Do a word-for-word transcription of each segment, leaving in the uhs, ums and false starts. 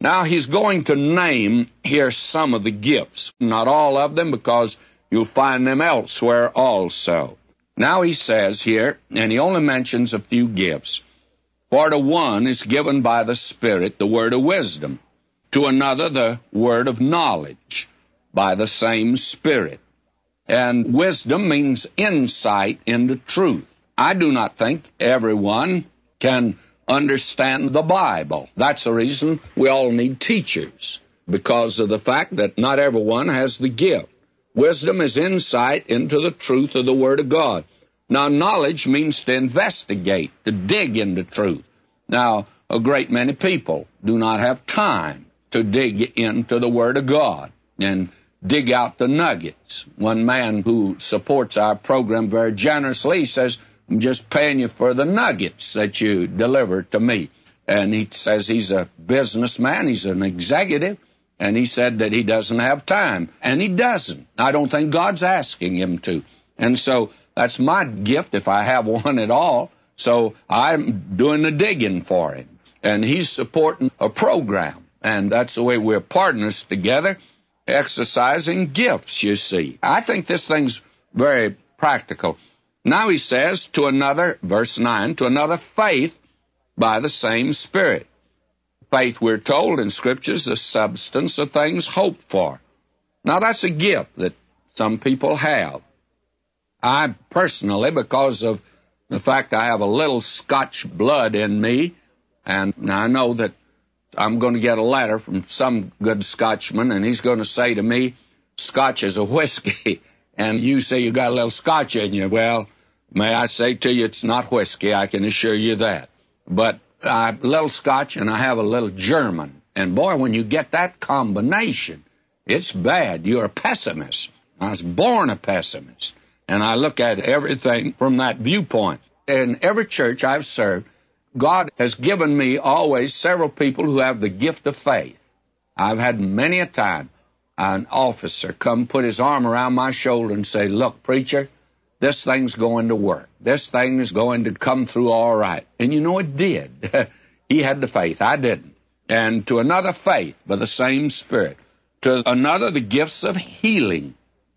Now, he's going to name here some of the gifts, not all of them, because you'll find them elsewhere also. Now he says here, and he only mentions a few gifts, for to one is given by the Spirit the word of wisdom, to another the word of knowledge by the same Spirit. And wisdom means insight into truth. I do not think everyone can understand the Bible. That's the reason we all need teachers, because of the fact that not everyone has the gift. Wisdom is insight into the truth of the Word of God. Now, knowledge means to investigate, to dig into truth. Now, a great many people do not have time to dig into the Word of God and dig out the nuggets. One man who supports our program very generously says, I'm just paying you for the nuggets that you deliver to me. And he says he's a businessman, he's an executive, and he said that he doesn't have time. And he doesn't. I don't think God's asking him to. And so that's my gift, if I have one at all. So I'm doing the digging for him. And he's supporting a program. And that's the way we're partners together, exercising gifts, you see. I think this thing's very practical. Now he says, to another, verse nine, to another faith by the same Spirit. Faith, we're told in Scriptures, the substance of things hoped for. Now that's a gift that some people have. I personally, because of the fact I have a little Scotch blood in me, and I know that I'm going to get a letter from some good Scotchman, and he's going to say to me, Scotch is a whiskey, and you say you got a little Scotch in you. Well, may I say to you, it's not whiskey, I can assure you that. But I have a little Scotch and I have a little German. And boy, when you get that combination, it's bad. You're a pessimist. I was born a pessimist. And I look at everything from that viewpoint. In every church I've served, God has given me always several people who have the gift of faith. I've had many a time an officer come put his arm around my shoulder and say, look, preacher, this thing's going to work. This thing is going to come through all right. And you know it did. He had the faith. I didn't. And to another, faith by the same Spirit. To another, the gifts of healing.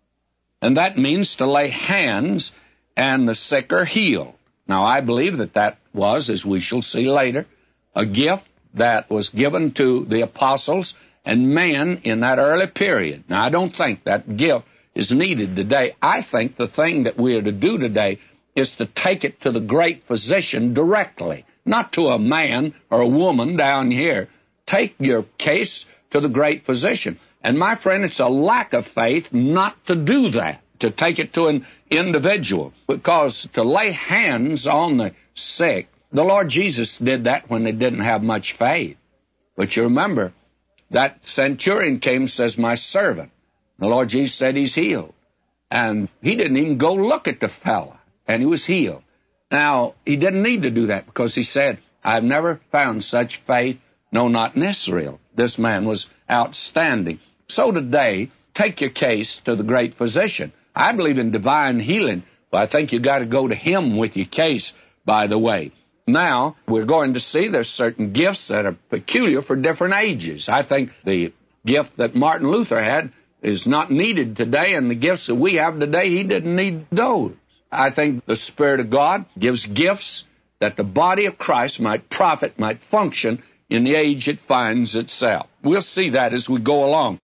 And that means to lay hands and the sick are healed. Now, I believe that that was, as we shall see later, a gift that was given to the apostles and men in that early period. Now, I don't think that gift is needed today. I think the thing that we are to do today is to take it to the great physician directly, not to a man or a woman down here. Take your case to the great physician. And my friend, it's a lack of faith not to do that, to take it to an individual, because to lay hands on the sick, the Lord Jesus did that when they didn't have much faith. But you remember, that centurion came and says, my servant. The Lord Jesus said he's healed. And he didn't even go look at the fella, and he was healed. Now, he didn't need to do that because he said, I've never found such faith, no, not in Israel. This man was outstanding. So today, take your case to the great physician. I believe in divine healing, but I think you've got to go to him with your case, by the way. Now, we're going to see there's certain gifts that are peculiar for different ages. I think the gift that Martin Luther had is not needed today, and the gifts that we have today, he didn't need those. I think the Spirit of God gives gifts that the body of Christ might profit, might function in the age it finds itself. We'll see that as we go along.